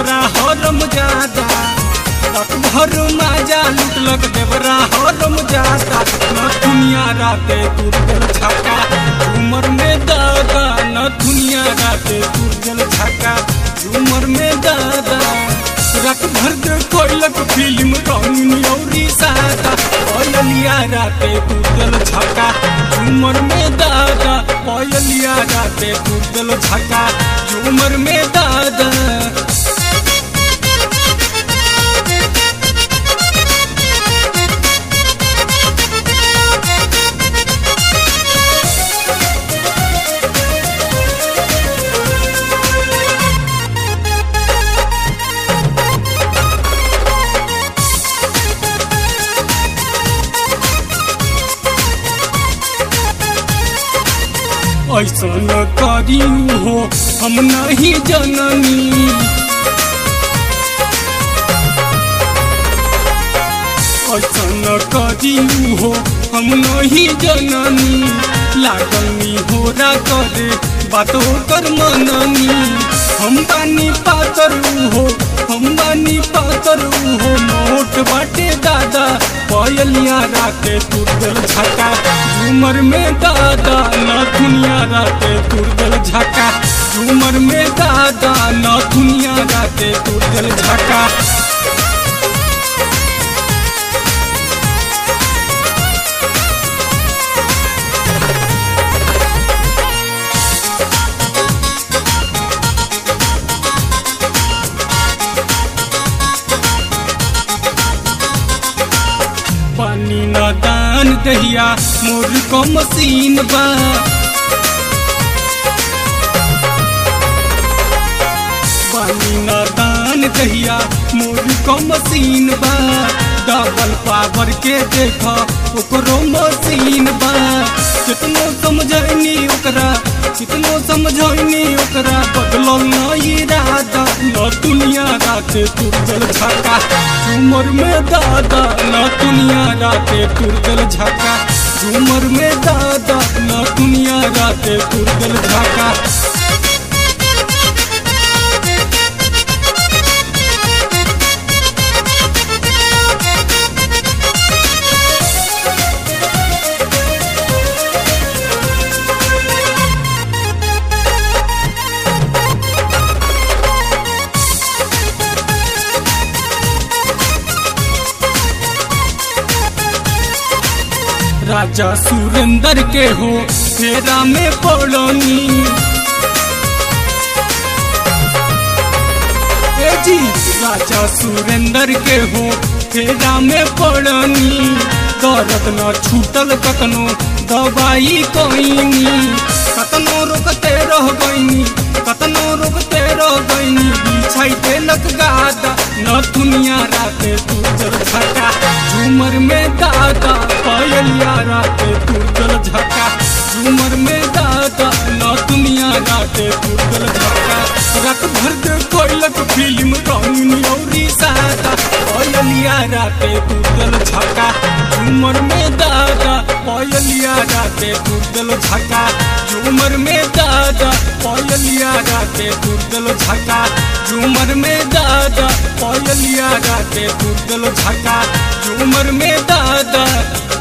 देवरा हरम जादा, रात भर माजा लुटलक देवरा हरम जादा। न दुनिया राते तुरगल छक्का, झूमर में दादा न दुनिया राते तुरगल छक्का, झूमर में दादा। रात भर देखलक फिल्म रंगीन औरी सादा, पयलिया राते तुरगल छक्का, झूमर में दादा। पयलिया राते तुरगल छक्का, झूमर में दादा। ऐसा न करियू हो हम नहीं जननी, ऐसा न करियू हो हम नहीं जननी। लागनी होरा करे बातों कर मननी, हम बानी पातर हो, हम बानी पातर हो। मोट बाटे दादा पयलिया राते तुरगल छक्का, झूमर में दादा न दुनिया राते तुरगल झक्का, झूमर में दादा न दुनिया राते तुरगल झक्का। पानी न दान दहिया मोर को मसीन बा, पानी न दान दहिया मोर को मसीन बा। डबल पावर के देखा ओकरो मसीन बा, कितनो समझनी ओकरा, कितनो समझनी ओकरा, बदलल न इरादा। न दुनिया राते तुरगल छक्का, झूमर में दादा न दुनिया राते तुरगल झक्का, झूमर में दादा न दुनिया राते तुरगल झक्का। राजा सुरेंद्र के हो फेरा में पड़नी, जी राजा सुरेंद्र के हो फेरा में पड़नी। दर्द न छूटल कतनो दवाई कोईनी, कतनो रोकते रह गईनी, कतनो रोकते रह गईनी। बिछाई देलक गादा न दुनिया राते तुरगल छक्का, झूमर में दादा। पयलिया राते तुरगल झक्का, झूमर में दादा न दुनिया राते तुरगल झक्का। रात भर देखलक फिल्म रंगीन औरी सादा, पयलिया राते तुरगल झक्का, झूमर में दादा। पयलिया राते तुरगल झक्का, झूमर में दादा। पयलिया राते तुरगल झक्का, झूमर में दादा। पयलिया राते तुरगल झक्का, झूमर में दादा।